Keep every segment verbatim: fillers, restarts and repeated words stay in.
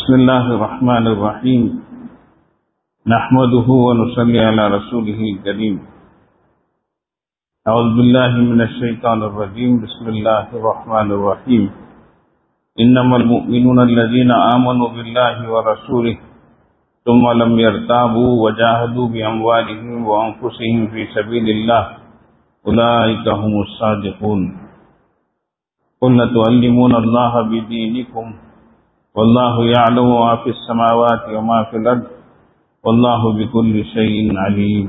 بسم الله الرحمن الرحيم نحمده ونصلي على رسوله الكريم أعوذ بالله من الشيطان الرجيم بسم الله الرحمن الرحيم إنما المؤمنون الذين آمنوا بالله ورسوله ثم لم يرتابوا وجاهدوا بأموالهم وأنفسهم في سبيل الله أولئك هم الصادقون قل لتعلمون الله بدينكم والله يعلم ما في السماوات وما في الأرض والله بكل شيء عليم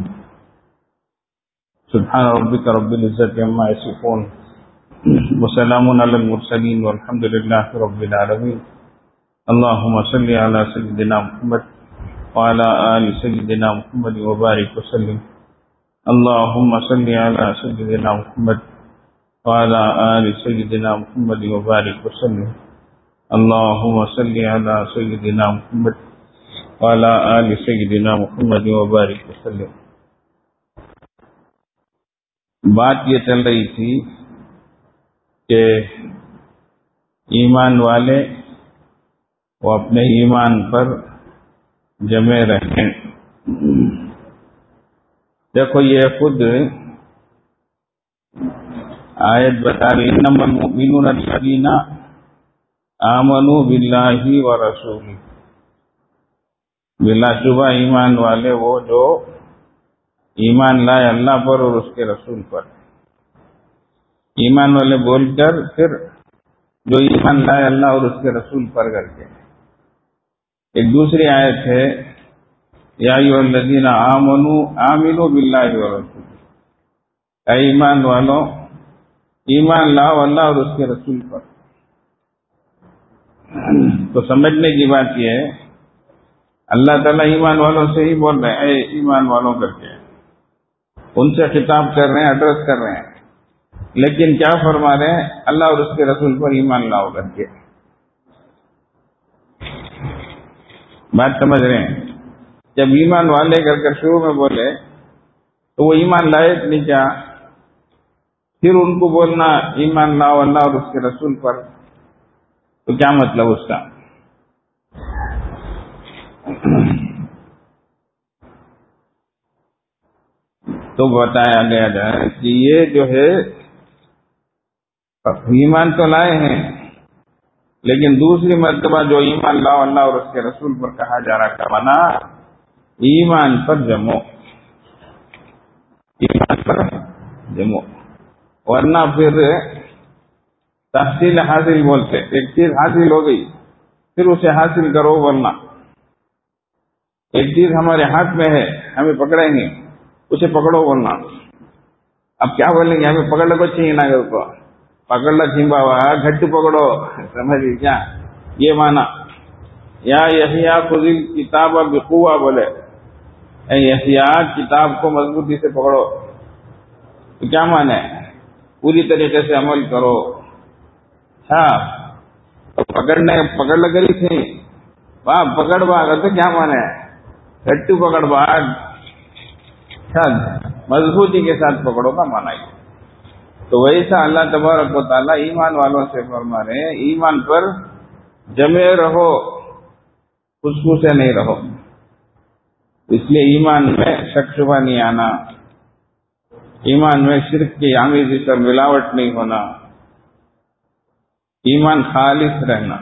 سبحان ربك رب العزة عما يصفون وسلام على المرسلين والحمد لله رب العالمين اللهم صل على سيدنا محمد وعلى آل سيدنا محمد وبارك وسلم اللهم صل على سيدنا محمد وعلى آل سيدنا محمد وبارك وسلم اللهم صل على سيدنا محمد وعلى آل سيدنا محمد وبارك وسلم. بات یہ چل رہی تھی کہ ایمان والے وہ اپنے ایمان پر جمے رہیں. دیکھو یہ خود آیت بتا رہی انما المؤمنون الذین آمنوا باللہ ورسولہ، بلا شبہ ایمان والے وہ جو ایمان لائے اللہ پر اور اس کے رسول پر. ایمان والے بول کر پھر جو ایمان لائے اللہ اور اس کے رسول پر کر کے. ایک دوسری آیت ہے یا ایھا الذین آمنوا آمنوا باللہ ورسولہ، اے ایمان والوں ایمان لاؤ اللہ اور اس کے رسول پر. تو سمجھنے کی بات یہ ہے اللہ تعالیٰ ایمان والوں سے ہی بول رہے ہیں اے ایمان والوں کر کے، ان سے خطاب کر رہے ہیں، ایڈریس کر رہے ہیں، لیکن کیا فرما رہے ہیں اللہ اور اس کے رسول پر ایمان لاؤ کر کے. بات سمجھ رہے ہیں؟ جب ایمان والے کر کر شروع میں بولے تو وہ ایمان لائے نہیں کیا، پھر ان کو بولنا ایمان لاؤ اللہ اور اس کے رسول پر، تو کیا مطلب اس کا؟ تو بتایا گیا جائے کہ یہ جو ہے ایمان تو لائے ہیں لیکن دوسری مرتبہ جو ایمان لاؤ اللہ اور اس کے رسول پر کہا جا رہا کا بنا ایمان پر جمو، ایمان پر جمو، ورنہ پھر تحصیل حاصل بولتے، ایک چیز حاصل ہو گئی پھر اسے حاصل کرو، ورنہ ایک چیز ہمارے ہاتھ میں ہے ہمیں پکڑیں گے اسے پکڑو، ورنہ اب کیا بولیں گے ہمیں پکڑ لو چاہیے نا، کو پکڑ لو چھمبا ہوا گھٹ پکڑو، سمجھ کیا یہ مانا. یا یحییٰ خذ الکتاب بقوہ، بولے اے یحییٰ کتاب کو مضبوطی سے پکڑو، تو کیا مانے پوری طریقے سے عمل کرو. ہاں پکڑنے پکڑ لگی تھی واہ پکڑ باغ تو کیا مانے گھٹو پکڑ باغ، مضبوطی کے ساتھ پکڑو کا مانا ہے. تو ویسا اللہ تبارک و تعالیٰ ایمان والوں سے فرما رہے ہیں ایمان پر جمے رہو، خوشبو سے نہیں رہو. اس لیے ایمان میں شک شبہ نہیں آنا، ایمان میں شرک کی آمیزی پر ملاوٹ نہیں ہونا، ایمان خالص رہنا.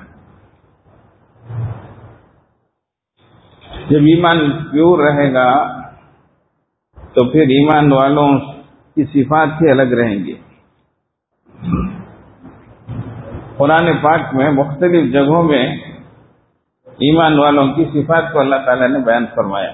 جب ایمان پیور رہے گا تو پھر ایمان والوں کی صفات ہی الگ رہیں گی. قرآن پاک میں مختلف جگہوں میں ایمان والوں کی صفات کو اللہ تعالیٰ نے بیان فرمایا،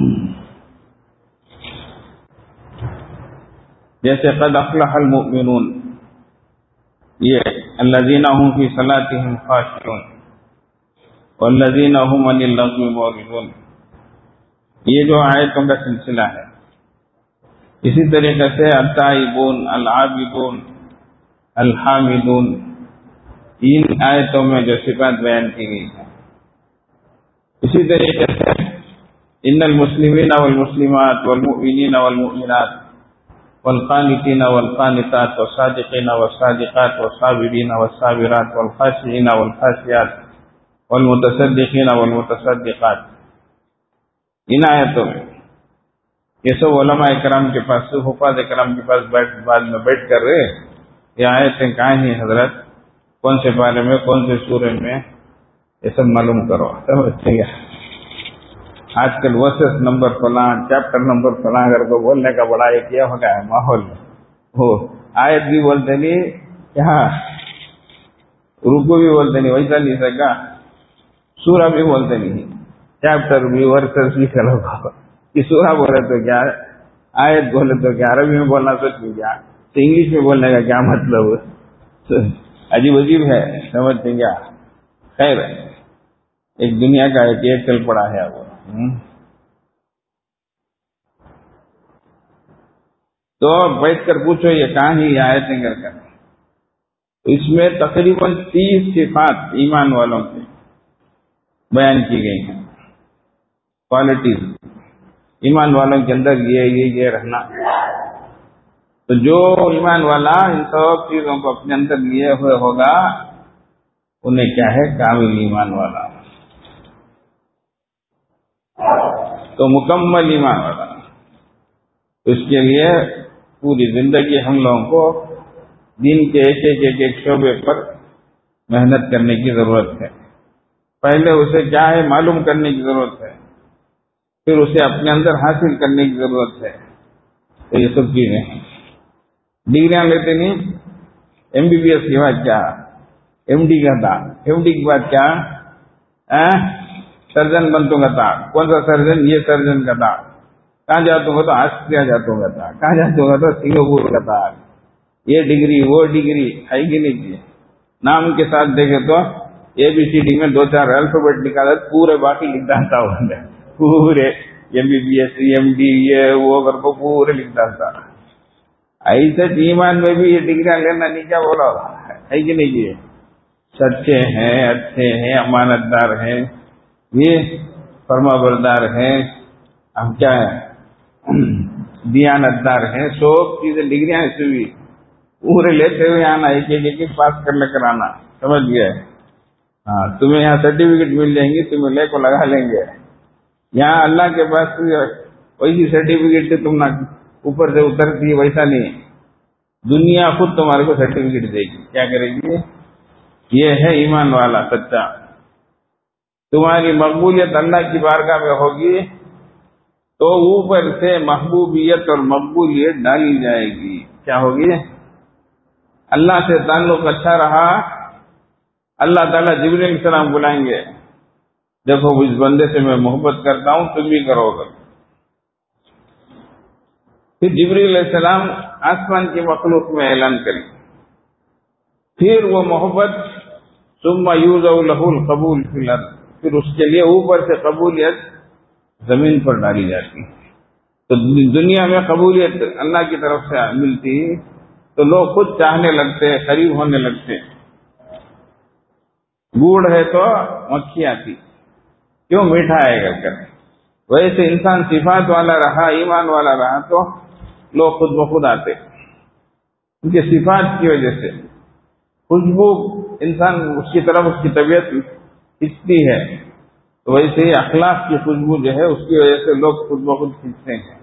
جیسے قد افلح المؤمنون، یہ الذین هم فی صلاتهم خاشعون والذین هم عن اللغو معرضون، یہ جو آیتوں کا سلسلہ ہے. اسی طریقے سے التائبون العابدون الحامدون، تین آیتوں میں جو صفات بیان کی گئی ہے. اسی طریقے سے ان المسلمین والمسلمات والمؤمنین والمؤمنات والقانتين والقانتات والصادقين والصادقات والصابرين والصابرات والخاشعين والخاشعات والمتصدقین والمتصدقات، ان آیتوں میں یہ سب علماء کرام کے پاس، حفاظ کرام کے پاس بیٹھ بعد میں بیٹھ کر رہے یہ آیتیں کہاں ہیں حضرت، کون سے بارے میں، کون سے سورے میں، یہ سب معلوم کرو. سمجھتے ہیں آج کل ورسز نمبر فلاں، چیپٹر نمبر فلاں اگر کو بولنے کا بڑا ایک یہ ہو گیا ہے ماحول، وہ آیت بھی بولتے نہیں، یہاں رکو بھی بولتے نہیں، ویسا نہیں سکا، سورہ بھی بولتے نہیں، چیپٹر بھی ورسز بھی کرو کہ سورہ بولے تو کیا، آیت بولے تو کیا، عربی میں بولنا سچ میں کیا، تو انگلش میں بولنے کا کیا مطلب، عجیب عجیب ہے، سمجھتے کیا. خیر ایک دنیا کا ایک ایک چل پڑا ہے اب. تو بیٹھ کر پوچھو یہ کہاں ہی آیتیں کر کر، اس میں تقریباً تیس صفات ایمان والوں کی بیان کی گئی ہیں، کوالٹیز ایمان والوں کے اندر یہ یہ یہ رہنا. تو جو ایمان والا ان سب چیزوں کو اپنے اندر لیے ہوئے ہوگا انہیں کیا ہے، کامل ایمان والا، تو مکمل ایمان والا. اس کے لیے پوری زندگی ہم لوگوں کو دین کے ایک ایک ایک ایک شعبے پر محنت کرنے کی ضرورت ہے. پہلے اسے کیا ہے معلوم کرنے کی ضرورت ہے، پھر اسے اپنے اندر حاصل کرنے کی ضرورت ہے. تو یہ سب چیزیں ہیں. ڈگریاں لیتے نہیں، ایم بی بی ایس کے بعد کیا، ایم ڈی کا تھا، ایم ڈی کے بعد کیا، سرجن بنتوں کا تھا. کون سا سرجن؟ یہ سرجن کا تھا. کہاں جاتا گا تو آسٹریلیا جاتا گا تھا، کہاں جاتا گا تو سنگاپور کا تھا. یہ ڈگری وہ ڈگری ہے کہ نہیں کی. نام کے ساتھ دیکھے تو اے بی سی ڈی میں دو چار الفابیٹ نکالا، پورے باقی لکھتا تھا، پورے M B B S M D یہ وہ کر کو پورے لکھتا تھا. ایسے ایمان میں بھی یہ ڈگریاں لینا نہیں کیا بولا ہے کہ نہیں کیے. سچے ہیں، اچھے ہیں، امانت دار ہیں، یہ فرما بردار ہیں، ہم کیا ہے دیانت دار ہیں، سب چیزیں ڈگریاں سے بھی پورے لیتے ہوئے آنا، ایک ایک ایک پاس کر لے کر آنا. سمجھ گئے؟ ہاں تمہیں یہاں سرٹیفکیٹ مل جائیں گی، تمہیں لے کو لگا لیں گے. یہاں اللہ کے پاس ویسی سرٹیفکیٹ سے تم نہ اوپر سے اترتی، ویسا نہیں. دنیا خود تمہارے کو سرٹیفکیٹ دے گی. کیا کرے گی؟ یہ ہے ایمان والا سچا. تمہاری مقبولیت اللہ کی بارگاہ میں ہوگی تو اوپر سے محبوبیت اور مقبولیت ڈالی جائے گی. کیا ہوگی؟ اللہ سے تعلق اچھا رہا، اللہ تعالیٰ جبریل علیہ السلام بلائیں گے، دیکھو اس بندے سے میں محبت کرتا ہوں، تم بھی کرو گے. پھر جبریل علیہ السلام آسمان کی مخلوق میں اعلان کریں، پھر وہ محبت ثم یوضع لہ القبول فی الارض، پھر اس کے لیے اوپر سے قبولیت زمین پر ڈالی جاتی. تو دنیا میں قبولیت اللہ کی طرف سے ملتی تو لوگ خود چاہنے لگتے، قریب ہونے لگتے. گڑ ہے تو مکھی آتی، کیوں میٹھا ہے کر کر. ویسے انسان صفات والا رہا، ایمان والا رہا تو لوگ خود بخود آتے، ان کے صفات کی وجہ سے. خوشبو انسان اس کی طرف اس کی طبیعت کھینچتی ہے، تو ویسے ہی اخلاق کی خوشبو جو ہے اس کی وجہ سے لوگ خود بخود کھینچتے ہیں.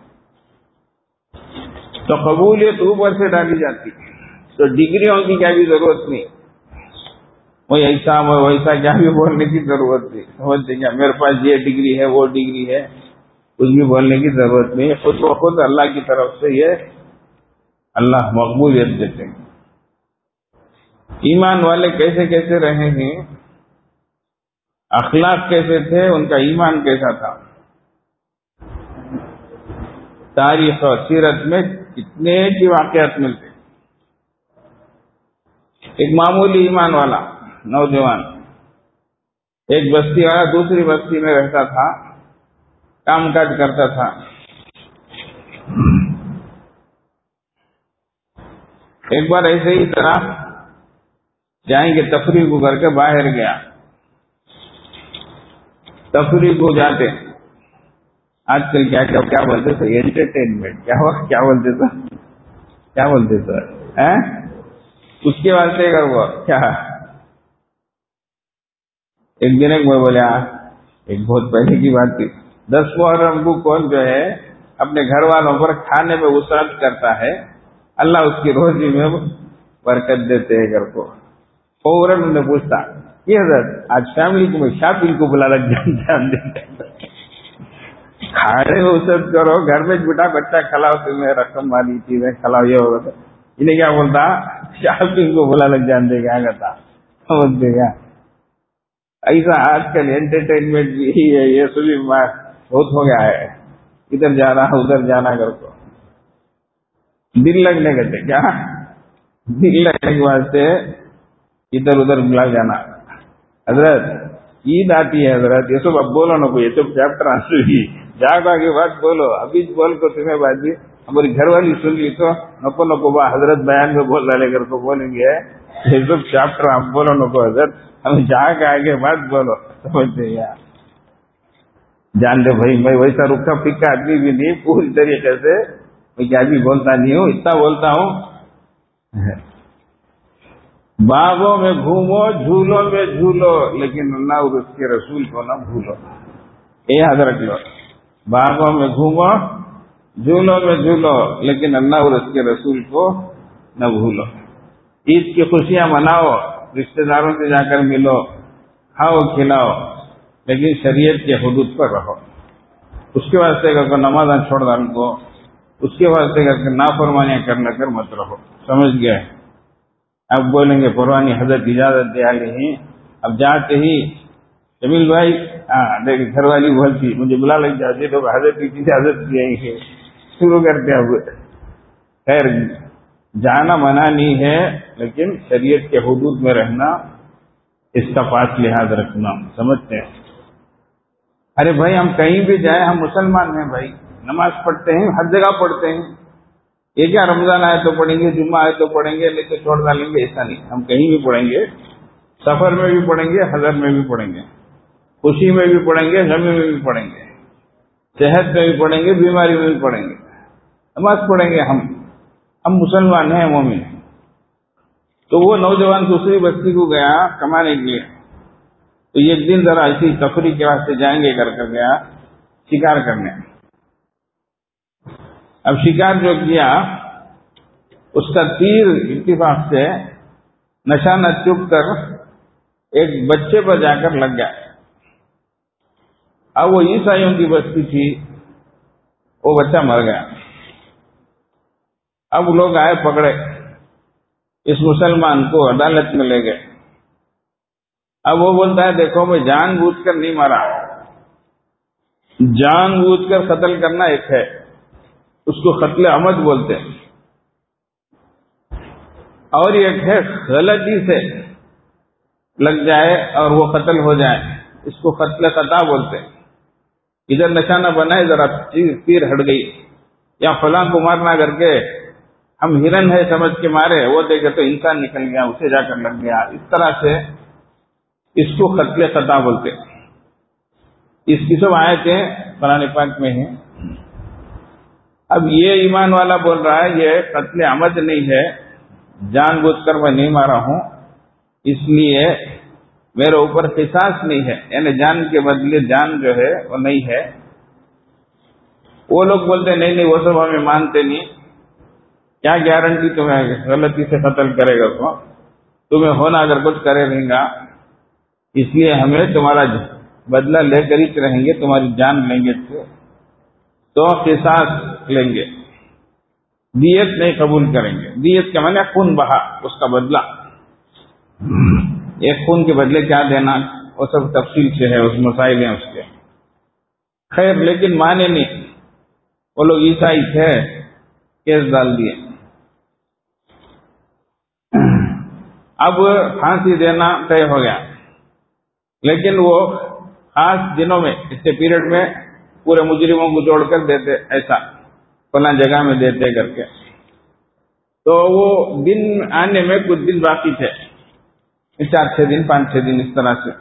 تو قبولیت اوپر سے ڈالی جاتی ہے. تو ڈگریوں کی کیا بھی ضرورت نہیں، وہی ایسا ویسا کیا بھی بولنے کی ضرورت نہیں. سمجھتے کیا میرے پاس یہ ڈگری ہے وہ ڈگری ہے، کچھ بھی بولنے کی ضرورت نہیں. خود بخود اللہ کی طرف سے یہ اللہ مقبولیت دیتے ہیں. ایمان والے کیسے کیسے رہے ہیں، اخلاق کیسے تھے، ان کا ایمان کیسا تھا. تاریخ اور سیرت میں کتنے کی واقعات ملتے. ایک معمولی ایمان والا نوجوان ایک بستی والا دوسری بستی میں رہتا تھا، کام کاج کرتا تھا. ایک بار ایسے ہی طرح جائیں گے تفریح کو کر کے باہر گیا. تفریح کو جاتے آج کل کیا کیا کیا بولتے تھے، انٹرٹینمنٹ کیا ہوا کیا بولتے تھے کیا بولتے تھے اس کے واسطے کر وہ کیا ایک دن ایک میں بولے ایک بہت پہلے کی بات تھی، دس محرم کو کون جو ہے اپنے گھر والوں پر کھانے میں وسعت کرتا ہے اللہ اس کی روزی میں برکت دیتے ہیں گھر کو. فوراً انہیں پوچھتا یہ حضرت آج فیملی کو میں شاپنگ کو بلا لگ جان دیتا کھانے میں وسعت کرو، گھر میں بیٹا بچہ کھلاؤ، تمہیں رقم والی چیزیں کھلاؤ، یہ ہوگا تو انہیں کیا بولتا شاپنگ کو بلا لگ جان دے گا کرتا سمجھ دے گا. ایسا آج کل انٹرٹینمنٹ بھی ہے، یہ سبھی بہت ہو گیا ہے، ادھر جانا ادھر جانا کر کو دل لگنے کا کیا دل لگنے کے واسطے ادھر ادھر بلا جانا. حضرت عید آتی ہے حضرت، یہ سب اب بولو نا کوئی، یہ سب چیپٹر آنسوئی جاگا کے بعد بولو، ابھی بول کو تمہیں بات بھی ہماری گھر والی سن لی تو نکو نکو با حضرت بیان میں بول ڈالے کر کو بولیں گے یہ سب چیپٹر آپ بولو نکو حضرت، ہمیں جا کے آگے بات بولو. سمجھتے یا جان دے بھائی میں ویسا رکھا پھکا آدمی بھی نہیں، پوری طریقے سے میں کیا بھی بولتا نہیں ہوں، اتنا بولتا ہوں باغوں میں گھومو جھولوں میں جھولو لیکن اللہ اور اس کے رسول کو نہ بھولو. یہ یاد رکھ لو، باغوں میں گھومو جھولوں میں جھولو لیکن اللہ اور اس کے رسول کو نہ بھولو. عید کی خوشیاں مناؤ، رشتہ داروں سے جا کر ملو، کھاؤ کھلاؤ، لیکن شریعت کے حدود پر رہو. اس کے واسطے اگر کوئی نماز چھوڑ ڈال کو، اس کے واسطے اگر نافرمانیاں کرنا کر مت رہو. سمجھ گئے؟ اب بولیں گے پروانی حضرت اجازت دے ہی، اب جاتے ہی جمیل بھائی ہاں دیکھ گھر والی بولتی مجھے بلا لگ جاتی تو حضرت کی اجازت دی ہے شروع کرتے. اب خیر جانا منع نہیں ہے لیکن شریعت کے حدود میں رہنا، اس کا پاس لحاظ رکھنا. سمجھتے ہیں؟ ارے بھائی ہم کہیں بھی جائیں، ہم مسلمان ہیں بھائی، نماز پڑھتے ہیں، ہر جگہ پڑھتے ہیں. یہ کیا رمضان آئے تو پڑھیں گے، جمعہ آئے تو پڑھیں گے نہیں تو چھوڑ ڈالیں گے، ایسا نہیں. ہم کہیں بھی پڑھیں گے، سفر میں بھی پڑھیں گے، حضر میں بھی پڑھیں گے، خوشی میں بھی پڑھیں گے، غمی میں بھی پڑھیں گے، صحت میں بھی پڑھیں گے، بیماری میں بھی پڑھیں گے، نماز پڑھیں گے. ہم ہم مسلمان ہیں، مومن ہیں. تو وہ نوجوان دوسری بستی کو گیا کمانے کے لیے، تو ایک دن ذرا ایسی تفریح کے واسطے جائیں گے کر کر گیا شکار کرنے. اب شکار جو کیا اس کا تیر اتفاق سے نشانہ چپ کر ایک بچے پر جا کر لگ گیا. اب وہ عیسائیوں کی بستی تھی، وہ بچہ مر گیا. اب لوگ آئے پکڑے اس مسلمان کو، عدالت میں لے گئے. اب وہ بولتا ہے دیکھو میں جان بوجھ کر نہیں مارا، جان بوجھ کر قتل کرنا ایک ہے، اس کو قتل عمد بولتے ہیں، اور ایک ہے غلطی سے لگ جائے اور وہ قتل ہو جائے، اس کو قتل خطا بولتے ہیں. ادھر نشانہ بنائے ذرا تیر ہٹ گئی، یا فلاں کو مارنا کر کے ہم ہرن ہے سمجھ کے مارے، وہ دیکھے تو انسان نکل گیا، اسے جا کر لگ گیا. اس طرح سے اس کو قتل خطا بولتے. اس کی سب آیتیں قرآن پاک میں ہیں. اب یہ ایمان والا بول رہا ہے یہ قتل عمد نہیں ہے، جان بوجھ کر میں نہیں مارا ہوں، اس لیے میرے اوپر قصاص نہیں ہے، یعنی جان کے بدلے جان جو ہے وہ نہیں ہے. وہ لوگ بولتے نہیں نہیں وہ سب ہمیں مانتے نہیں، کیا گارنٹی تمہیں غلطی سے قتل کرے گا تو تمہیں ہونا اگر کچھ کرے رہیں گا، اس لیے ہمیں تمہارا بدلہ لے کر ہی رہیں گے، تمہاری جان لیں گے تو قصاص لیں گے، دیت نہیں قبول کریں گے. دیت کا معنی خون بہا، اس کا بدلہ، ایک خون کے بدلے کیا دینا وہ سب تفصیل سے ہے، اس مسائل ہیں اس کے. خیر لیکن مانے نہیں، وہ لوگ عیسائی تھے، کیس ڈال دیے. اب پھانسی دینا طے ہو گیا، لیکن وہ خاص دنوں میں اس کے پیریڈ میں پورے مجرموں کو جوڑ کر دیتے، ایسا فلاں جگہ میں دیتے کر کے. تو وہ دن آنے میں کچھ دن باقی تھے، چار چھ دن پانچ چھ دن اس طرح سے.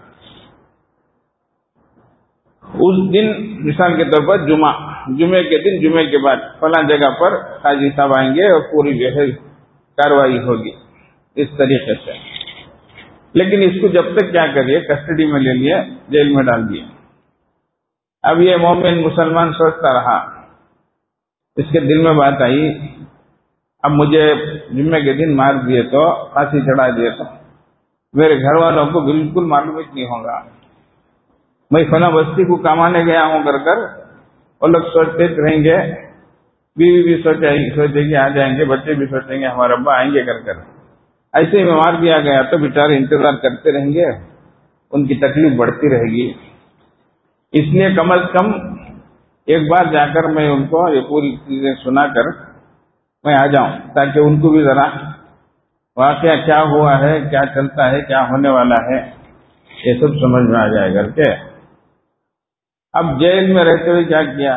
اس دن مثال کے طور پر جمعہ جمعے کے دن جمعے کے بعد فلاں جگہ پر قاضی صاحب آئیں گے اور پوری جو ہے کاروائی ہوگی. اس طریقے سے لیکن اس کو جب تک کیا کریے کسٹڈی میں لے لیے, جیل میں ڈال دیے. اب یہ مومن مسلمان سوچتا رہا, اس کے دل میں بات آئی اب مجھے جمعے کے دن مار دیے تو, پھانسی چڑھا دیے تو میرے گھر والوں کو بالکل معلوم ہی نہیں ہوگا, میں فلاں بستی کو کمانے گیا ہوں کر کر وہ لوگ سوچتے رہیں گے, بیوی بھی سوچے سوچے گی آ جائیں گے, بچے بھی سوچیں گے ہمارے ابا آئیں گے کر کر, ایسے ہی میں مار دیا گیا تو بیچارے انتظار کرتے رہیں گے, ان کی تکلیف بڑھتی رہے گی. اس لیے کم از کم ایک بار جا کر میں ان کو یہ پوری چیزیں سنا کر میں آ جاؤں, تاکہ ان کو بھی ذرا واقعہ کیا ہوا ہے, کیا چلتا ہے, کیا ہونے والا ہے, یہ سب سمجھ میں آ جائے کر کے. اب جیل میں رہتے ہوئے کیا کیا,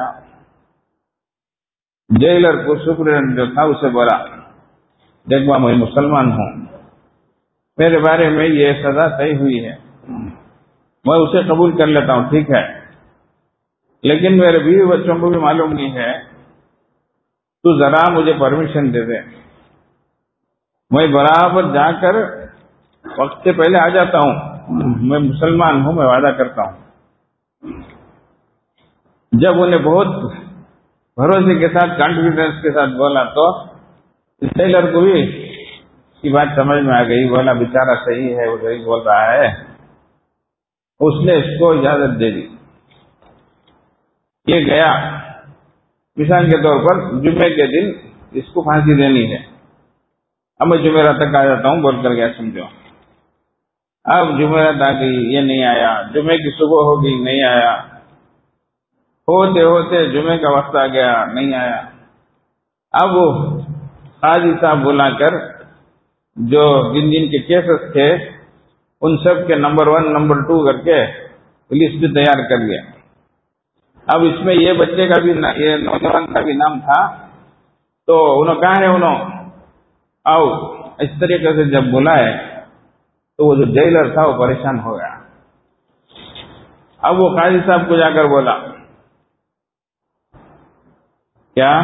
جیلر کو سپرڈنٹ جو تھا اسے بولا دیکھو میں مسلمان ہوں, میرے بارے میں یہ سزا طے ہوئی ہے, میں اسے قبول کر لیتا ہوں, ٹھیک ہے, لیکن میرے بیوی بچوں کو بھی معلوم نہیں ہے, تو ذرا مجھے پرمیشن دے دے, میں برابر جا کر وقت سے پہلے آ جاتا ہوں, میں مسلمان ہوں, میں وعدہ کرتا ہوں. جب انہیں بہت بھروسے کے ساتھ کانفیڈنس کے ساتھ بولا تو جیلر کو بھی کی بات سمجھ میں آ گئی, بولا بیچارہ صحیح ہے, وہ صحیح بول رہا ہے, اس نے اس کو اجازت دے دی. یہ گیا مثال کے طور پر جمعے کے دن اس کو پھانسی دینی ہے, اب میں جمعرات تک آ جاتا ہوں بول کر گیا سمجھو. اب جمعرات آ گئی, یہ نہیں آیا, جمعے کی صبح ہو گئی, نہیں آیا, ہوتے ہوتے جمعے کا وقت آ گیا, نہیں آیا. اب وہ قاضی صاحب بلا کر جو جن جن کے کیسز تھے ان سب کے نمبر ون نمبر ٹو کر کے لسٹ تیار کر لیا. اب اس میں یہ بچے کا بھی یہ نوجوان کا بھی نام تھا, تو انہوں کہا ہے انہوں آؤ, اس طریقے سے جب بلائے تو وہ جو جیلر تھا وہ پریشان ہو گیا. اب وہ قاضی صاحب کو جا کر بولا کیا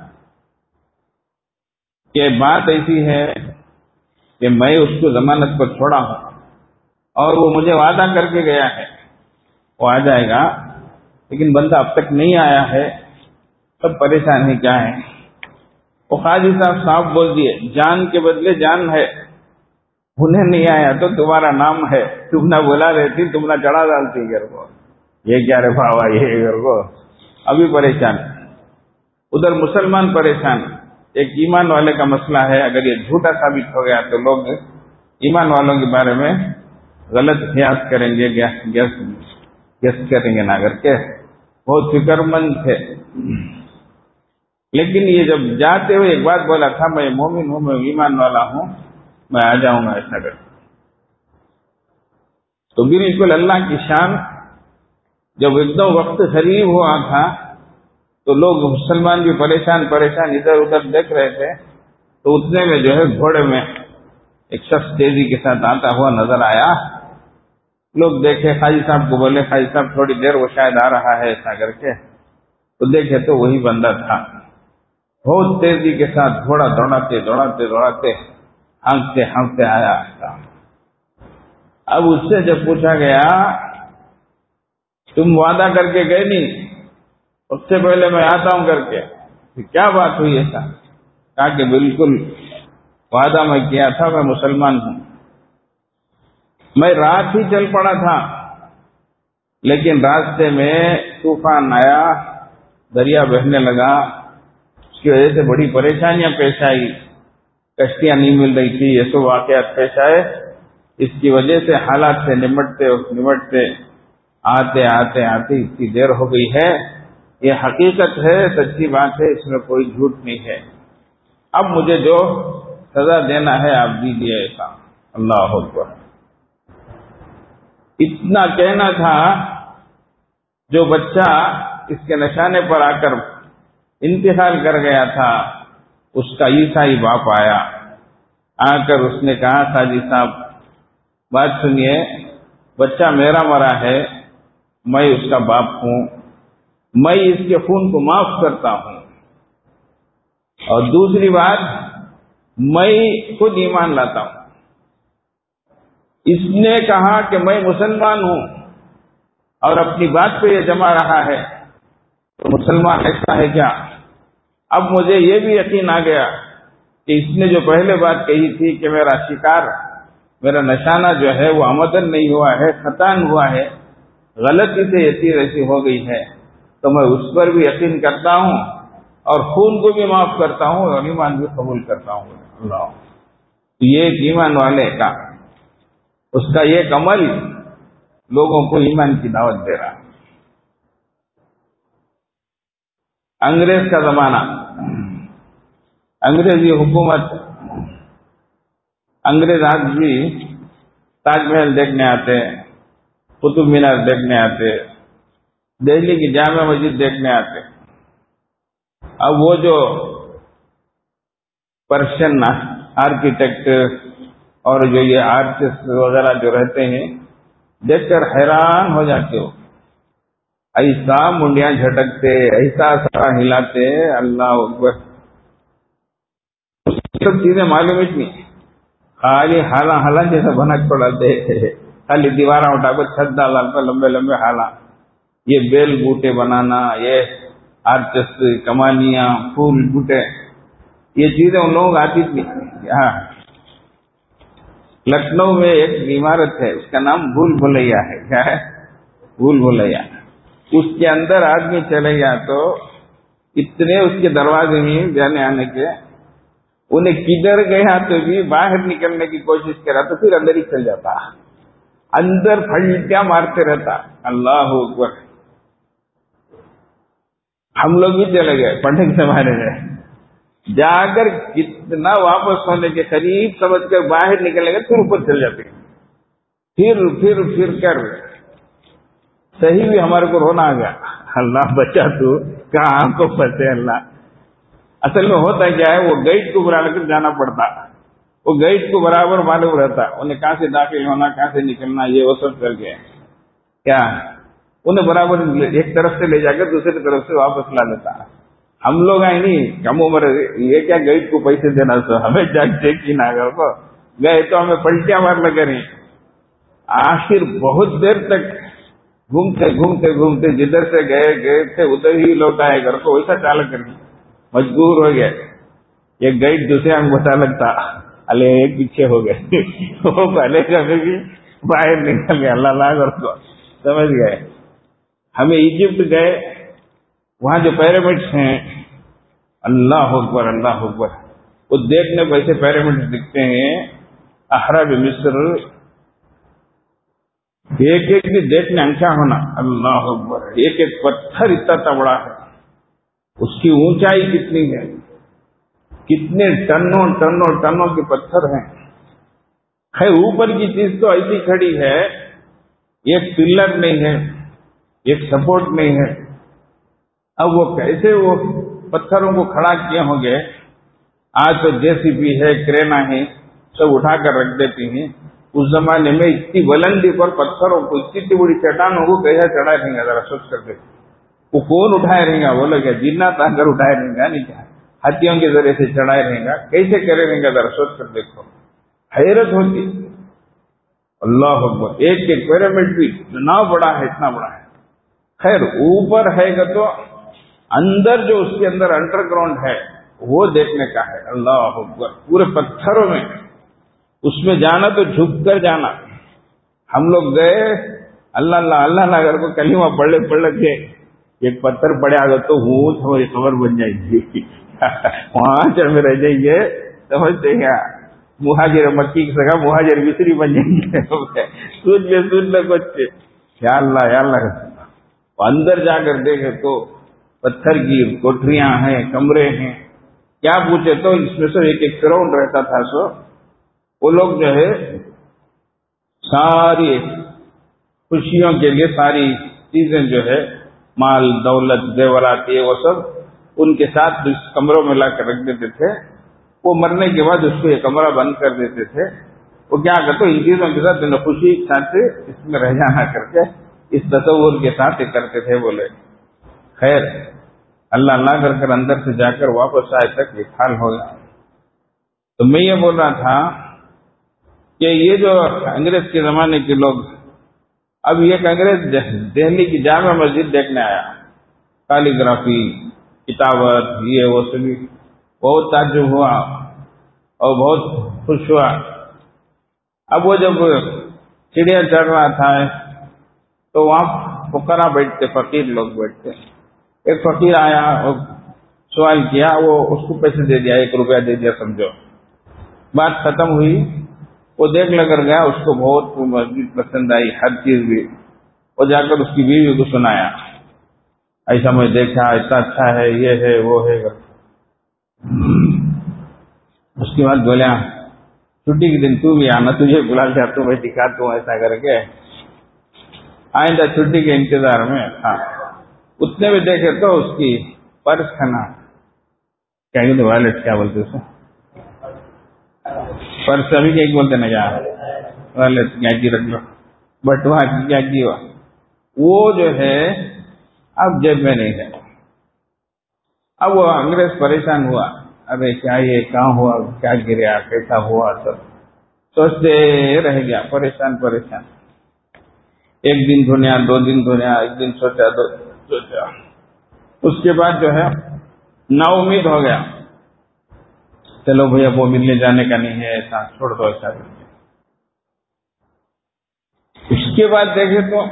کہ بات ایسی ہے کہ میں اس کو ضمانت پر چھوڑا ہوں اور وہ مجھے وعدہ کر کے گیا ہے وہ آ جائے گا, لیکن بندہ اب تک نہیں آیا ہے, سب پریشان ہے کیا ہے. وہ قاضی صاحب صاحب بول دیے جان کے بدلے جان ہے, انہیں نہیں آیا تو تمہارا نام ہے, تم نہ بلا رہتی, تم نہ چڑھا ڈالتی گھر کو, یہ کیا رے بھاوا, یہ گھر کو ابھی پریشان. ادھر مسلمان پریشان, ایک ایمان والے کا مسئلہ ہے, اگر یہ جھوٹا ثابت ہو گیا تو لوگ ایمان والوں کے بارے میں غلط قیاس کریں گے, گیس گیس کریں گے نہ کر کے, بہت فکر مند تھے. لیکن یہ جب جاتے ہوئے ایک بات بولا تھا میں مومن ہوں, میں ایمان والا ہوں, میں آ جاؤں گا ایسا کر, تو بالکل اللہ کی شان. جب ایک دم وقت قریب ہوا تھا تو لوگ مسلمان بھی پریشان پریشان ادھر ادھر دیکھ رہے تھے, تو اتنے میں جو ہے گھوڑے میں ایک شخص تیزی کے ساتھ آتا ہوا نظر آیا. لوگ دیکھے, قاضی صاحب کو بولے قاضی صاحب تھوڑی دیر وہ شاید آ رہا ہے ایسا کر کے, تو دیکھے تو وہی بندہ تھا. بہت تیزی کے ساتھ گھوڑا دوڑاتے دوڑاتے دوڑاتے ہانکتے ہانکتے آیا تھا. اب اس سے جب پوچھا گیا تم وعدہ کر کے گئے نہیں, اس سے پہلے میں آتا ہوں کر کے, کیا بات ہوئی ایسا؟ کہا کہ بالکل وعدہ میں کیا تھا, میں مسلمان ہوں, میں رات ہی چل پڑا تھا, لیکن راستے میں طوفان آیا, دریا بہنے لگا, اس کی وجہ سے بڑی پریشانیاں پیش آئی, کشتیاں نہیں مل رہی تھی, یہ سب واقعات پیش آئے. اس کی وجہ سے حالات سے نمٹتے نمٹتے آتے آتے آتے اتنی دیر ہو گئی ہے. یہ حقیقت ہے, سچی بات ہے, اس میں کوئی جھوٹ نہیں ہے. اب مجھے جو سزا دینا ہے آپ دیجیے ایسا. اللہ اکبر. اتنا کہنا تھا, جو بچہ اس کے نشانے پر آ کر انتقال کر گیا تھا اس کا عیسائی باپ آیا, آ کر اس نے کہا قاضی صاحب بات سنیے, بچہ میرا مرا ہے, میں اس کا باپ ہوں, میں اس کے خون کو معاف کرتا ہوں, اور دوسری بات میں خود ایمان لاتا ہوں. اس نے کہا کہ میں مسلمان ہوں اور اپنی بات پہ یہ جمع رہا ہے، تو مسلمان ایسا ہے کیا؟ اب مجھے یہ بھی یقین آ گیا کہ اس نے جو پہلے بات کہی تھی کہ میرا شکار، میرا نشانہ جو ہے وہ آمدن نہیں ہوا ہے، خطان ہوا ہے، غلطی سے یہ چیز ایسی ہو گئی ہے، تو میں اس پر بھی یقین کرتا ہوں اور خون کو بھی معاف کرتا ہوں اور ایمان بھی قبول کرتا ہوں۔ اللہ، یہ ایک ایمان والے کا، اس کا یہ عمل لوگوں کو ایمان کی دعوت دے رہا ہے۔ انگریز کا زمانہ، انگریزی حکومت، انگریز آج بھی تاج محل دیکھنے آتے، قطب مینار دیکھنے آتے، دہلی کی جامع مسجد دیکھنے آتے۔ اب وہ جو پرشین آرکیٹیکٹ اور جو یہ آرٹسٹ وغیرہ جو رہتے ہیں، دیکھ کر حیران ہو جاتے ہو، ایسا منڈیاں جھٹکتے، ایسا سرا ہلاتے، اللہ اکبر، سب چیزیں معلوم ہی نہیں، خالی حالا حالا جیسا بھنک پڑاتے، خالی دیوارہ اٹھا کر چھت ڈالا پر لمبے لمبے حالا، یہ بیل بوٹے بنانا، یہ آرٹسٹ کمانیاں، پھول بوٹے، یہ چیزیں ان لوگوں کو آتی تھی۔ ہاں، لکھنؤ میں ایک عمارت ہے، اس کا نام بھول بھلیا ہے۔ کیا ہے؟ بھول بھلیا۔ اس کے اندر آدمی چلے گیا تو اتنے اس کے دروازے میں جانے آنے کے، انہیں کدھر گیا تو بھی باہر نکلنے کی کوشش کرا تو پھر اندر ہی چل جاتا، اندر پھلٹیاں مارتے رہتا۔ اللہ اکبر، ہم لوگ بھی چلے گئے، پٹک سے مارے گئے، جا کر کتنا واپس ہونے کے قریب سمجھ کر باہر نکلنے گئے، پھر اوپر چل جاتے، پھر پھر پھر کر صحیح بھی ہمارے کو رونا آ گیا، اللہ بچا تو کہاں کو پھنسے اللہ۔ اصل میں ہوتا کیا ہے، وہ گائیڈ کو بلا کر جانا پڑتا، وہ گائیڈ کو برابر معلوم رہتا انہیں کہاں سے داخل ہونا، کہاں سے نکلنا، یہ وہ سب کر کے کیا انہیں برابر ایک طرف سے لے جا کر دوسری طرف سے واپس لا لیتا۔ ہم لوگ آئے نہیں، کم عمر، یہ کیا گائیڈ کو پیسے دینا، سو ہمیں جا چیک کی نہ کو گئے تو ہمیں پلٹیاں مارنے کریں۔ آخر بہت دیر تک گھومتے گھومتے گھومتے جدھر سے گئے گئے تھے ادھر ہی لوٹ آئے گھر کو، ویسا چالک کر کے مجبور ہو گئے۔ یہ گائیڈ دوسرے ہم بتا لگتا، ارے ایک پیچھے ہو گئے، وہ پہلے کبھی بھی باہر نکل گئے، اللہ لا گھر کو سمجھ گئے۔ ہمیں ایجپٹ گئے، وہاں جو پیرامڈس ہیں، اللہ اکبر اللہ اکبر، وہ دیکھنے کو ایسے پیرامڈس دکھتے ہیں، احرام مصر، ایک ایک بھی دیکھنے انکھا ہونا، اللہ اکبر، ایک ایک پتھر اتنا بڑا ہے، اس کی اونچائی کتنی ہے، کتنے ٹنوں ٹنوں ٹنوں کے پتھر ہیں۔ خیر اوپر کی چیز تو ایسی کھڑی ہے، ایک پلر نہیں ہے، ایک سپورٹ نہیں ہے۔ اب وہ کیسے وہ پتھروں کو کھڑا کیے ہوں گے؟ آج تو جے سی بی ہے، کرینا ہے، سب اٹھا کر رکھ دیتی ہیں۔ اس زمانے میں اتنی بلندی پر پتھروں کو، اتنی بڑی چٹانوں کو کیسا چڑھائے رہیں گا، ذرا سوچ کر دیکھ، وہ کون اٹھائے رہیں گا؟ بولو کیا جنات آ کر اٹھائے رہیں گا؟ نہیں، کیا ہاتھیوں کے ذریعے سے چڑھائے رہیں گا؟ کیسے کرے رہیں گا؟ ذرا سوچ کر دیکھو، حیرت ہوتی۔ اللہ اکبر، ایک ایک پیرامڈ بھی اتنا بڑا ہے، اتنا بڑا ہے۔ خیر اوپر ہے گا تو اندر جو اس کے اندر انڈر گراؤنڈ ہے وہ دیکھنے کا ہے۔ اللہ اکبر، پورے پتھروں میں اس میں جانا تو جھک کر جانا۔ ہم لوگ گئے، اللہ اللہ اللہ اللہ کر کو کلمہ پڑھ پڑھ کے ایک پتھر پڑے آ گا تو وہ ہماری خبر بن جائے گی، وہاں چل میں رہ جائیں گے، سمجھتے کیا؟ مہاجر مکی کی سگا مہاجر مصری بن جائیں گے، سن لے سن لے کچھ، یا اللہ یا اللہ۔ اندر جا کر دیکھے تو پتھر کی کوٹریاں ہیں، کمرے ہیں، کیا پوچھے تو اس میں سے ایک ایک کراؤنڈ رہتا تھا۔ سو وہ لوگ جو ہے ساری خوشیوں کے لیے ساری چیزیں جو ہے، مال دولت زیورات، یہ وہ سب ان کے ساتھ اس کمروں میں لا کر رکھ دیتے تھے۔ وہ مرنے کے بعد اس کو یہ کمرہ بند کر دیتے تھے۔ وہ کیا کرتے ان چیزوں کے ساتھ خوشی کے ساتھ اس میں رہ جانا کر کے اس تصور کے ساتھ یہ کرتے تھے بولے۔ خیر اللہ اللہ کر کر اندر سے جا کر واپس آئے تک یہ حال ہو گیا۔ تو میں یہ بول رہا تھا کہ یہ جو انگریز کے زمانے کے لوگ، اب ایک انگریز دہلی کی جامع مسجد دیکھنے آیا، کالیگرافی، کتابت، یہ وہ سبھی، بہت تعجب ہوا اور بہت خوش ہوا۔ اب وہ جب چڑیا چڑھ رہا تھا تو وہاں فقراء بیٹھتے، فقیر لوگ بیٹھتے۔ ایک فقیر آیا اور سوال کیا، وہ اس کو پیسے دے دیا، ایک روپیہ دے دیا سمجھو، بات ختم ہوئی۔ وہ دیکھ لے کر گیا، اس کو بہت مسجد پسند آئی، ہر چیز بھی۔ وہ جا کر اس کی بیوی کو سنایا، ایسا میں دیکھا، اتنا اچھا ہے، یہ ہے وہ ہے۔ اس کے بعد بولیا چھٹی کے دن تو بھی آنا، تجھے بلا لیا تو میں دکھاتا ہوں ایسا کر کے، آئندہ چھٹی کے انتظار میں۔ ہاں اتنے میں دیکھے تو اس کی پرس کھانا، کیا کہتے وائلٹ، کیا بولتے اسے، پرس ابھی کیا بولتے نا، کیا وائلٹ، کیا کی رکھ لو، بٹوا کیا کی ہوا، وہ جو ہے اب جیب میں نہیں ہے۔ اب وہ انگریز پریشان ہوا، ارے کیا یہ کہاں ہوا، کیا گریا، کیسا ہوا، سب سوچتے رہ گیا، پریشان پریشان۔ ایک دن دنیا، دو دن دنیا، ایک دن سوچا، دو سوچا، اس کے بعد جو ہے نا امید ہو گیا، چلو بھیا وہ ملنے جانے کا نہیں ہے، ایسا چھوڑ دو ایسا۔ اس کے بعد دیکھے تو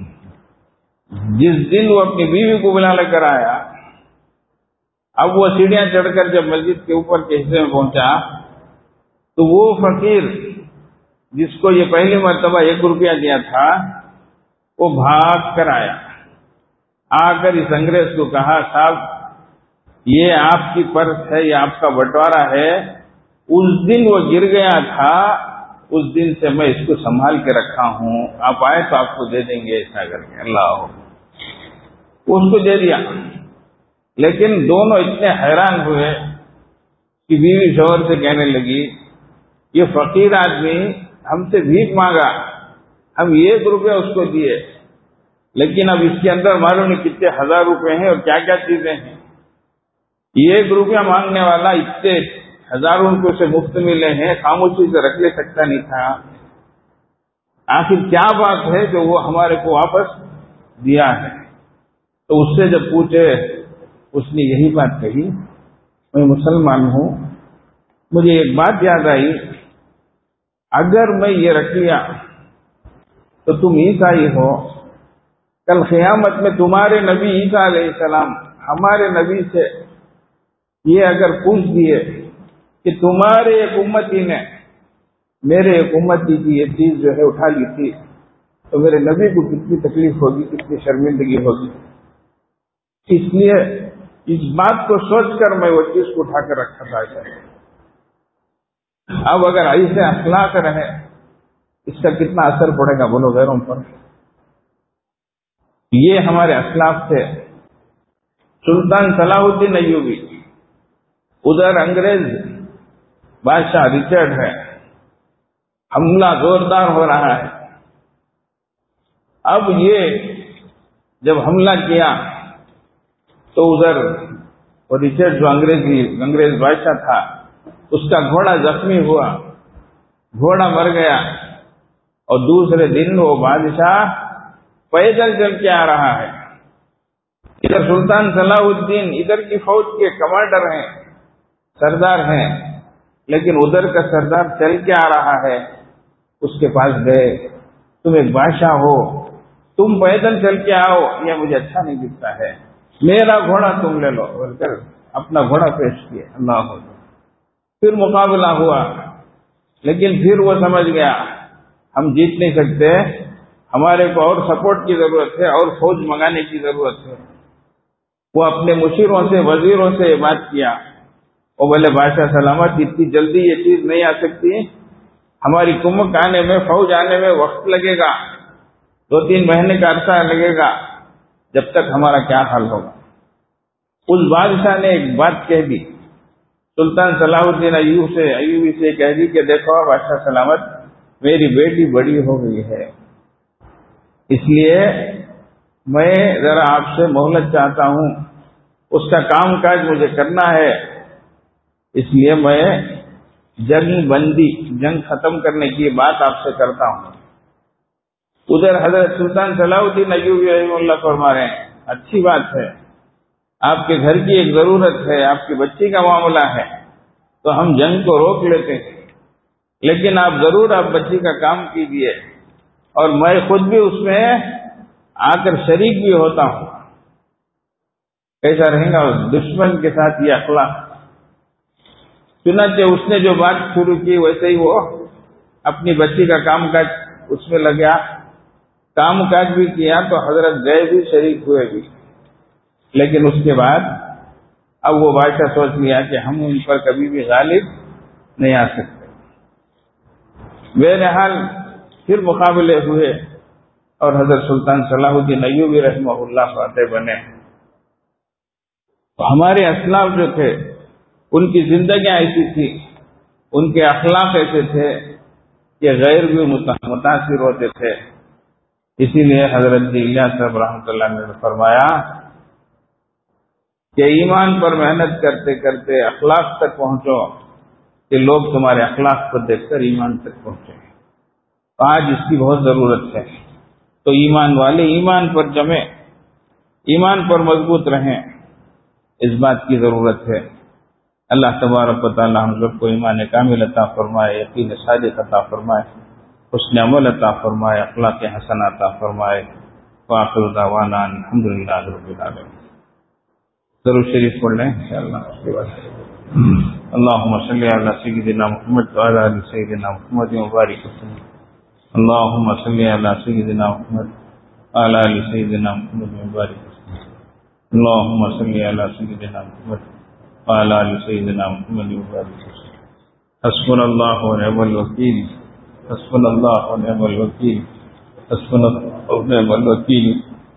جس دن وہ اپنی بیوی کو بلا لے کر آیا، اب وہ سیڑھیاں چڑھ کر جب مسجد کے اوپر کے حصے میں پہنچا تو وہ فقیر جس کو یہ پہلی مرتبہ ایک روپیہ دیا تھا، وہ بھاگ کر آیا، آ کر اس انگریز کو کہا، صاحب یہ آپ کی پرس ہے، یہ آپ کا بٹوارا ہے، اس دن وہ گر گیا تھا، اس دن سے میں اس کو سنبھال کے رکھا ہوں، آپ آئے تو آپ کو دے دیں گے، ایسا کر کے۔ اللہ اس کو دے دیا۔ لیکن دونوں اتنے حیران ہوئے کہ بیوی شوہر سے کہنے لگی، یہ فقیر آدمی ہم سے بھیک مانگا، ہم ایک روپے اس کو دیے، لیکن اب اس کے اندر معلوم نہیں کتنے ہزار روپے ہیں اور کیا کیا چیزیں ہیں۔ ایک روپیہ مانگنے والا اتنے ہزاروں روپے سے مفت ملے ہیں، خاموشی سے رکھ لے سکتا نہیں تھا؟ آخر کیا بات ہے جو وہ ہمارے کو واپس دیا ہے؟ تو اس سے جب پوچھے، اس نے یہی بات کہی، میں مسلمان ہوں، مجھے ایک بات یاد آئی، اگر میں یہ رکھ لیا تو تم عیسائی ہو، کل قیامت میں تمہارے نبی عیسیٰ علیہ السلام ہمارے نبی سے یہ اگر پوچھ دیے کہ تمہارے ایک امتی نے میرے ایک امتی کی یہ چیز جو ہے اٹھا لی تھی، تو میرے نبی کو کتنی تکلیف ہوگی، کتنی شرمندگی ہوگی۔ اس لیے اس بات کو سوچ کر میں وہ چیز کو اٹھا کر رکھا تھا۔ اب اگر ایسے اخلاق رہے، اس کا کتنا اثر پڑے گا بولو غیروں پر۔ یہ ہمارے اخلاق تھے۔ سلطان صلاح الدین ایوبی، ادھر انگریز بادشاہ ریچرڈ ہے، حملہ زوردار ہو رہا ہے۔ اب یہ جب حملہ کیا تو ادھر وہ ریچرڈ جو انگریزی انگریز بادشاہ تھا، اس کا گھوڑا زخمی ہوا، گھوڑا مر گیا، اور دوسرے دن وہ بادشاہ پیدل چل کے آ رہا ہے۔ ادھر سلطان صلاح الدین ادھر کی فوج کے کمانڈر ہیں، سردار ہیں، لیکن ادھر کا سردار چل کے آ رہا ہے۔ اس کے پاس گئے، تم ایک بادشاہ ہو، تم پیدل چل کے آؤ، یہ مجھے اچھا نہیں دکھتا ہے، میرا گھوڑا تم لے لو، بول کر اپنا گھوڑا پیش کیا۔ اللہ اکبر۔ پھر مقابلہ ہوا، لیکن پھر وہ سمجھ گیا ہم جیت نہیں سکتے، ہمارے کو اور سپورٹ کی ضرورت ہے، اور فوج منگانے کی ضرورت ہے۔ وہ اپنے مشیروں سے، وزیروں سے یہ بات کیا، وہ بولے بادشاہ سلامت، اتنی جلدی یہ چیز نہیں آ سکتی، ہماری کمک آنے میں، فوج آنے میں وقت لگے گا، دو تین مہینے کا عرصہ لگے گا، جب تک ہمارا کیا حال ہوگا۔ اس بادشاہ نے ایک بات کہہ دی، سلطان صلاح الدین ایوب سے ایوبی سے کہہ دی کہ دیکھو بادشاہ سلامت، میری بیٹی بڑی ہو گئی ہے، اس لیے میں ذرا آپ سے مہلت چاہتا ہوں، اس کا کام کاج مجھے کرنا ہے، اس لیے میں جنگ بندی، جنگ ختم کرنے کی بات آپ سے کرتا ہوں۔ ادھر حضرت سلطان صلاح الدین ایوبی رحمہ اللہ فرما رہے ہیں اچھی بات ہے، آپ کے گھر کی ایک ضرورت ہے، آپ کی بچی کا معاملہ ہے تو ہم جنگ کو روک لیتے ہیں، لیکن آپ ضرور آپ بچی کا کام کیجیے اور میں خود بھی اس میں آ کر شریک بھی ہوتا ہوں۔ کیسا رہے گا دشمن کے ساتھ یہ اخلاق؟ چنانچہ اس نے جو بات شروع کی ویسے ہی وہ اپنی بچی کا کام کاج اس میں لگا، کام کاج بھی کیا تو حضرت گئے بھی، شریک ہوئے بھی، لیکن اس کے بعد اب وہ بادشاہ سوچ لیا کہ ہم ان پر کبھی بھی غالب نہیں آ سکتے۔ بہرحال پھر مقابلے ہوئے اور حضرت سلطان صلاح الدین ایوبی رحمہ اللہ فاتح بنے۔ ہمارے اسلاف جو تھے ان کی زندگیاں ایسی تھی، ان کے اخلاق ایسے تھے کہ غیر بھی متاثر ہوتے تھے۔ اسی لیے حضرت جی الیاس صاحب رحمۃ اللہ نے فرمایا کہ ایمان پر محنت کرتے کرتے اخلاق تک پہنچو کہ لوگ تمہارے اخلاق کو دیکھ کر ایمان تک پہنچیں۔ آج اس کی بہت ضرورت ہے، تو ایمان والے ایمان پر جمیں، ایمان پر مضبوط رہیں، اس بات کی ضرورت ہے۔ اللہ تبارک و تعالی ہم سب کو ایمان کامل عطا فرمائے، یقین صادق عطا فرمائے، حسن عمل عطا فرمائے، اخلاق حسن عطا فرمائے۔ وآخر دعوانا الحمدللہ رب العالمین۔ درود شریف پڑھ لیں انشاءاللہ اس کے بعد۔ اللہم صلی علی سیدنا محمد وعلی آل سیدنا محمد وبارک وسلم۔ اللہم صلی علی سیدنا محمد وعلی آل سیدنا محمد وبارک وسلم۔ اللہم صلی علی سیدنا محمد وعلی آل سیدنا محمد وبارک وسلم۔ حسبنا اللہ ونعم الوکیل، حسبنا اللہ ونعم الوکیل، حسبنا اللہ ونعم الوکیل،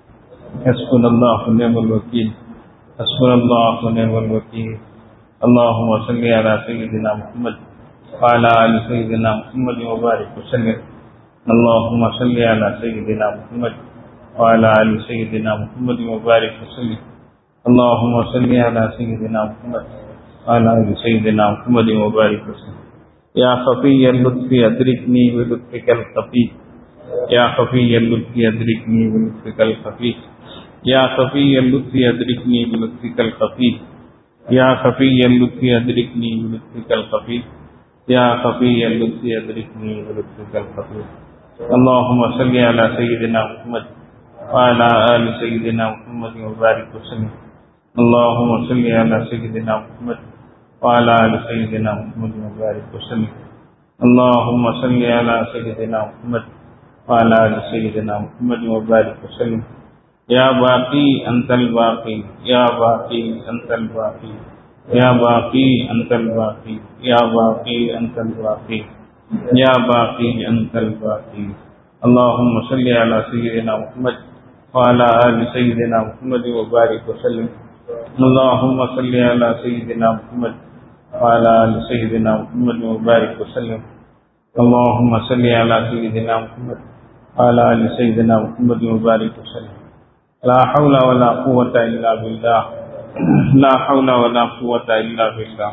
حسبنا اللہ ونعم الوکیل، حسبنا اللہ ونعم الوکیل۔ اللہم صلی علی سیدنا محمد وعلی آل سیدنا محمد وبارک وسلم۔ اللہم صلی علی سیدنا محمد وعلی آل سیدنا محمد وبارک وسلم۔ اللہم صلی علی سیدنا محمد وعلی آل سیدنا محمد وبارک وسلم۔ یا خفی اللطف ادرکنی بلطفک الخفی، یا خفی اللطف ادرکنی بلطفک الخفی، یا خفی اللطف ادرکنی بلطفک الخفی، یا خفی اللطف ادرکنی بلطفک الخفی، یا خفی اللطف ادرکنی بلطفک الخفی۔ اللہم صلی علی سیدنا محمد وعلی آل سیدنا محمد وبارک وسلم۔ اللہم صلی علی سیدنا محمد وعلی آل سیدنا محمد وبارک وسلم۔ اللہم صلی علی سیدنا محمد وعلی آل سیدنا محمد وبارک وسلم۔ یا باقی انت الباقی، یا باقی انت الباقی، یا باقی انت الباقی، یا باقی انت الباقی، یا باقی انت الباقی۔ اللہم صلی علی سیدنا محمد وعلی آل سیدنا محمد وبارک وسلم۔ اللہم صلی علی سیدنا محمد وعلی آل سیدنا محمد وبارک وسلم۔ اللہم صلی علی سیدنا محمد وعلی آل سیدنا محمد وبارک وسلم۔ لا حول ولا قوة الا باللہ، لا حول ولا قوة الا باللہ،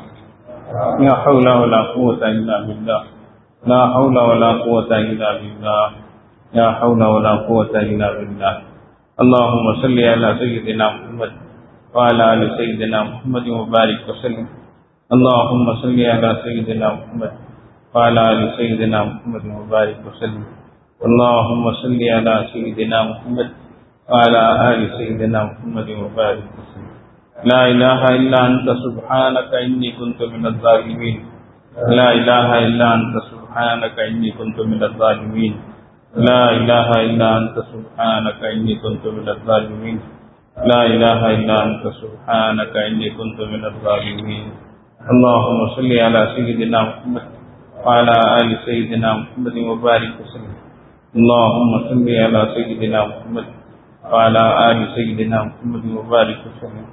لا حول ولا قوة الا باللہ، لا حول ولا قوة الا باللہ، لا حول ولا قوة الا باللہ۔ اللہم صلی علی سیدنا محمد وعلی آل سیدنا محمد وبارک وسلم۔ اللہم صلی علی سیدنا محمد وعلی آل سیدنا محمد وبارک وسلم۔ اللہم صلی علی سیدنا محمد وعلی آل سیدنا محمد وبارک وسلم۔ لا الہ الا انت سبحانک انی کنت من الظالمین، لا الہ الا انت سبحانک انی کنت من الظالمین، لا الہ الا انت سبحانک انی کنت من الظالمین، لا الہ الا انت سبحانک انی کنت من الظالمین۔ اللہم صلی علی سیدنا محمد وعلی آل سیدنا محمد وبارک وسلم۔ اللہم صلی علی سیدنا محمد وعلی آل سیدنا محمد وبارک وسلم۔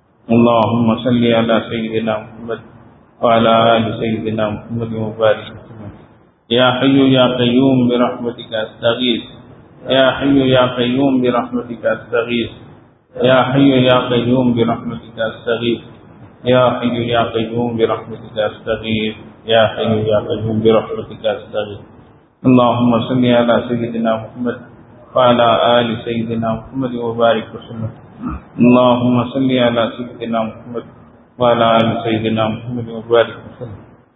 اللہم صلی علی سیدنا محمد وعلی آل سیدنا محمد وبارک وسلم۔ یا حی یا قیوم برحمتک استغیث، یا حی یا قیوم برحمتک استغیث، یا حی یا قیوم برحمتک استغیث، یا حی یا قیوم برحمتک استغیث۔ يا حي يا قيوم برحمتك أستغيث. اللهم صل على سيدنا محمد وعلى آل سيدنا محمد وبارك وسلم. اللهم صل على سيدنا محمد وعلى آل سيدنا محمد وبارك وسلم.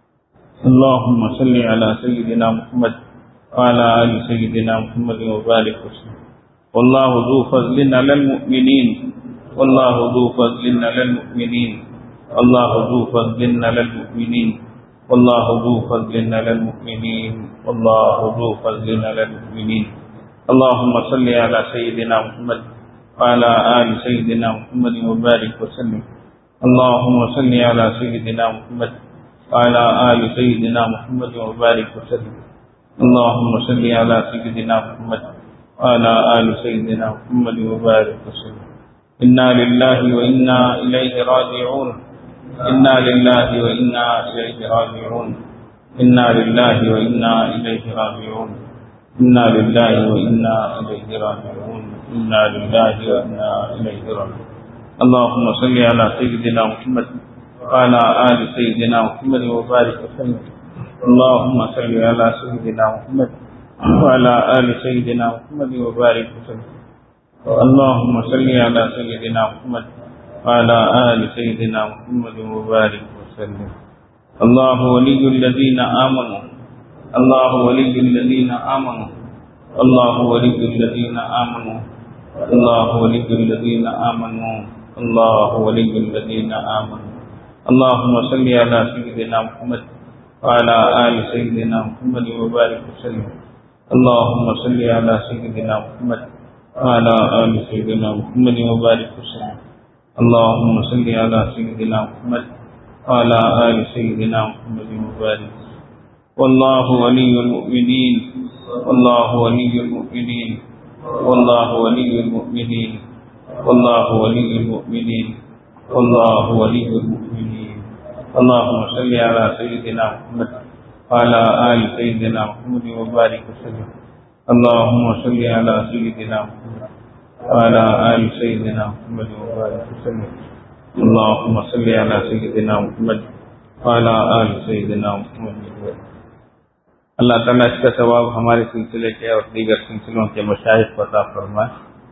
اللهم صل على سيدنا محمد وعلى آل سيدنا محمد وبارك وسلم. والله ذو فضل على المؤمنين والله ذو فضل على المؤمنين الله ذو فضل على المؤمنين والله ذو فضل على المؤمنين والله ذو فضل على المؤمنين. اللهم صل على سيدنا محمد وعلى آل سيدنا محمد وبارك وسلم. اللهم صل على سيدنا محمد وعلى آل سيدنا محمد وبارك وسلم. اللهم صل على سيدنا محمد وعلى آل سيدنا محمد وبارك وسلم. إنا لله وإنا إليه راجعون إنا لله وإنا إليه راجعون إنا لله وإنا إليه راجعون إنا لله وإنا إليه راجعون إنا لله وإنا إليه راجعون. اللهم صل على سيدنا محمد وعلى آل سيدنا محمد وبارك وسلم. اللهم صل على سيدنا محمد وعلى آل سيدنا محمد وبارك وسلم. اللهم صل على سيدنا محمد وعلى آل سيدنا محمد وبارك وسلم. الله ولي الذين آمنوا الله ولي الذين آمنوا الله ولي الذين آمنوا الله ولي الذين آمنوا الله ولي الذين آمنوا. اللهم صل على سيدنا محمد وعلى آل سيدنا محمد وبارك وسلم. اللهم صل على سيدنا محمد وعلى آل سيدنا محمد وبارك وسلم. اللهم صل على سيدنا محمد وعلى آل سيدنا محمد وبارك. والله ولي المؤمنين والله ولي المؤمنين والله ولي المؤمنين والله ولي المؤمنين والله ولي المؤمنين. اللهم صل على سيدنا محمد وعلى آل سيدنا محمد وبارك وسلم. اللهم صل على سيدنا محمد وعلى آل سيدنا محمد وبارك وسلم. اللهم صل على سيدنا محمد وعلى آل سيدنا محمد وبارك. اللہ تعالیٰ اس کا ثواب ہمارے سلسلے کے اور دیگر سلسلوں کے مشاہد کو عطا فرمائے.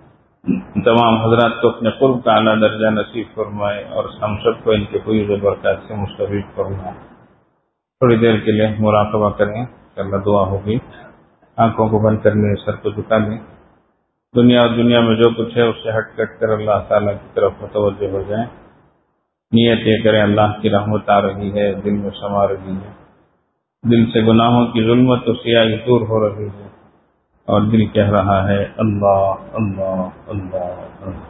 تمام حضرات کو اپنے قرب کا اعلیٰ درجہ نصیب فرمائے اور ہم سب کو ان کے فیض و برکات سے مستفید فرمائے. تھوڑی دیر کے لیے مراقبہ کریں. اللہ دعا ہوگی. آنکھوں کو بند کرنے سر کو جھکا لیں. دنیا اور دنیا میں جو کچھ ہے اس سے ہٹ کٹ کر اللہ تعالیٰ کی طرف متوجہ ہو جائیں. نیت یہ کریں اللہ کی رحمت آ رہی ہے, دل میں سما رہی ہے, دل سے گناہوں کی ظلمت و سیاہی دور ہو رہی ہے اور دل کہہ رہا ہے اللہ اللہ اللہ اللہ.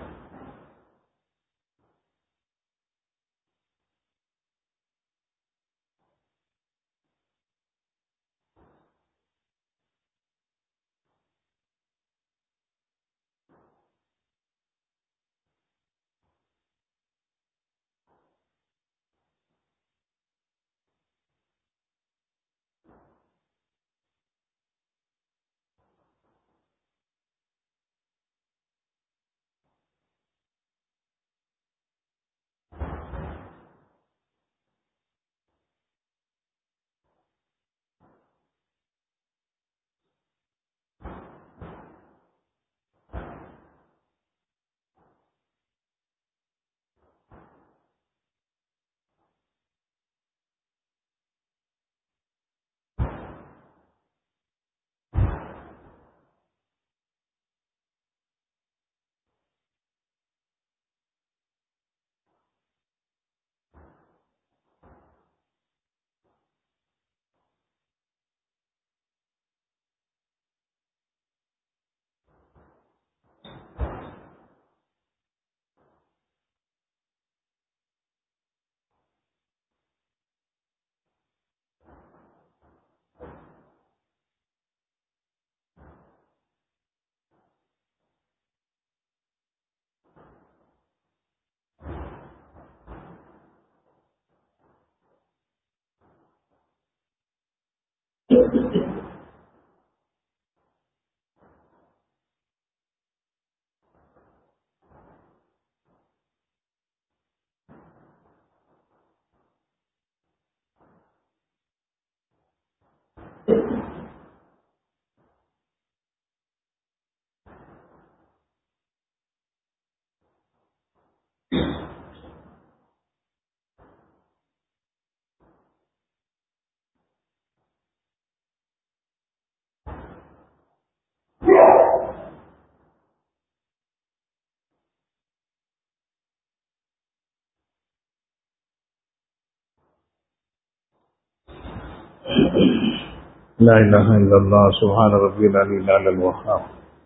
لا الہ الا اللہ سبحان ربی العلی الاعلی الوہاب.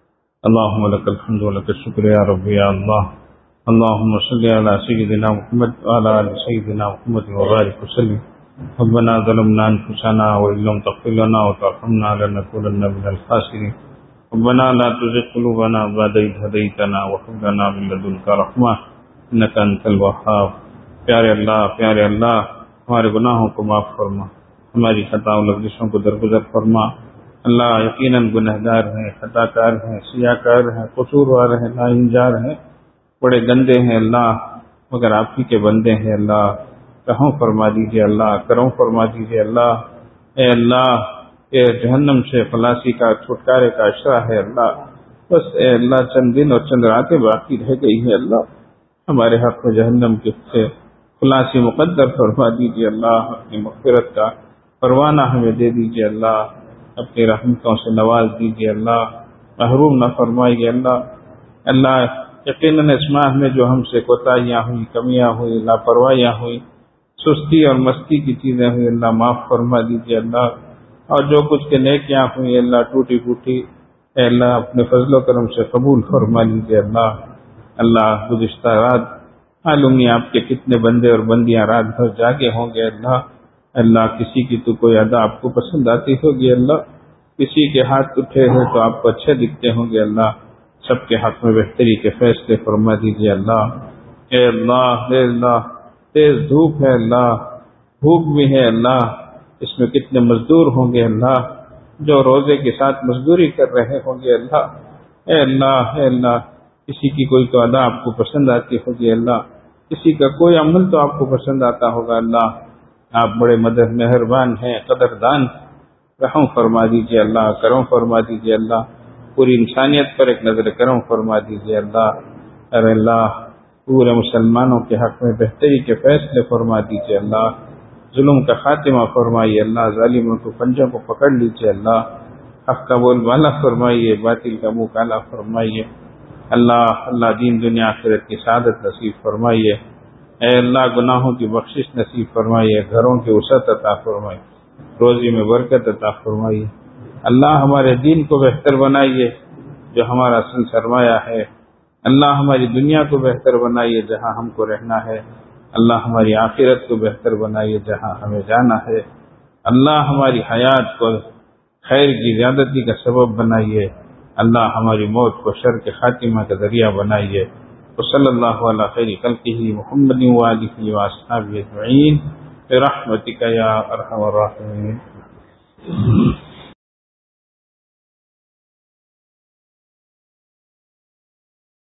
اللهم لك الحمد ولك الشكر يا رب يا الله. اللهم صل على سيدنا محمد وعلى ال سيدنا محمد وبارك وسلم. ربنا ظلمنا انفسنا وان لم تغفر لنا وترحمنا لنكونن من الخاسرين. ربنا لا تزغ قلوبنا بعد إذ هديتنا وهب لنا من لدنك رحمة انك انت الوهاب. پیارے اللہ پیارے اللہ ہمارے گناہوں کو معاف فرما، ہماری خطاؤں لغزشوں کو درگزر فرما. اللہ یقیناً گنہگار ہیں، خطا کار ہیں، سیاہ کار ہیں، قصوروار ہیں، ناانجار ہیں، بڑے گندے ہیں اللہ، مگر آپ ہی کے بندے ہیں اللہ. رحم فرما دیجیے اللہ، کرم فرما دیجیے اللہ. اے اللہ اے جہنم سے خلاصی کا چھٹکارے کا اشرا ہے اللہ. بس اے اللہ چند دن اور چند راتیں باقی رہ گئی ہے اللہ، ہمارے حق میں جہنم کے سے خلاصی مقدر فرما دیجیے اللہ. اپنی مغفرت کا پروانہ ہمیں دے دیجیے اللہ، اپنی رحمتوں سے نواز دیجیے اللہ، محروم نہ فرمائیے اللہ. اللہ یقیناً اس ماہ میں جو ہم سے کوتاہیاں ہوئی، کمیاں ہوئی، لاپرواہیاں ہوئی، سستی اور مستی کی چیزیں ہوئی، اللہ معاف فرما دیجیے اللہ. اور جو کچھ کے نیکیاں ہوئی اللہ ٹوٹی پھوٹی، اے اللہ اپنے فضل و کرم سے قبول فرما لیجیے اللہ. اللہ گزشتہ رات معلوم نہیں آپ کے کتنے بندے اور بندیاں رات بھر جاگے ہوں گے اللہ. اللہ کسی کی تو کوئی ادا آپ کو پسند آتی ہوگی اللہ، کسی کے ہاتھ اٹھے ہیں تو آپ کو اچھے دکھتے ہوں گے اللہ. سب کے حق میں بہتری کے فیصلے فرما دیجیے اللہ. اے اللہ اے اللہ تیز دھوپ ہے اللہ، بھوک بھی ہے اللہ، اس میں کتنے مزدور ہوں گے اللہ جو روزے کے ساتھ مزدوری کر رہے ہوں گے اللہ. اے اللہ اے اللہ کسی کی کوئی تو ادا آپ کو پسند آتی ہوگی اللہ، کسی کا کوئی عمل تو آپ کو پسند آتا ہوگا اللہ. آپ بڑے مدد مہربان ہیں، قدردان. رحم فرما دیجیے اللہ، کرم فرما دیجیے اللہ. پوری انسانیت پر ایک نظر کرم فرما دیجیے اللہ. ارے اللہ پورے مسلمانوں کے حق میں بہتری کے فیصلے فرما دیجیے اللہ. ظلم کا خاتمہ فرمائیے اللہ، ظالموں کو پنجوں کو پکڑ لیجیے اللہ. حق کا بول بالا فرمائیے، باطل کا منہ کالا فرمائیے اللہ. اللہ دین دنیا آخرت کی سعادت نصیب فرمائیے. اے اللہ گناہوں کی بخشش نصیب فرمائیے، گھروں کی وسعت عطا فرمائیے، روزی میں برکت عطا فرمائیے اللہ. ہمارے دین کو بہتر بنائیے جو ہمارا اصل سرمایہ ہے اللہ. ہماری دنیا کو بہتر بنائیے جہاں ہم کو رہنا ہے اللہ. ہماری آخرت کو بہتر بنائیے جہاں ہمیں جانا ہے اللہ. ہماری حیات کو خیر کی زیادتی کا سبب بنائیے اللہ. ہماری موت کو شر کے خاتمہ کا ذریعہ بنائیے. وصلی اللہ علی خیر خلقہ محمد وآلہ واصحابہ اجمعین برحمتک یا ارحم الراحمین.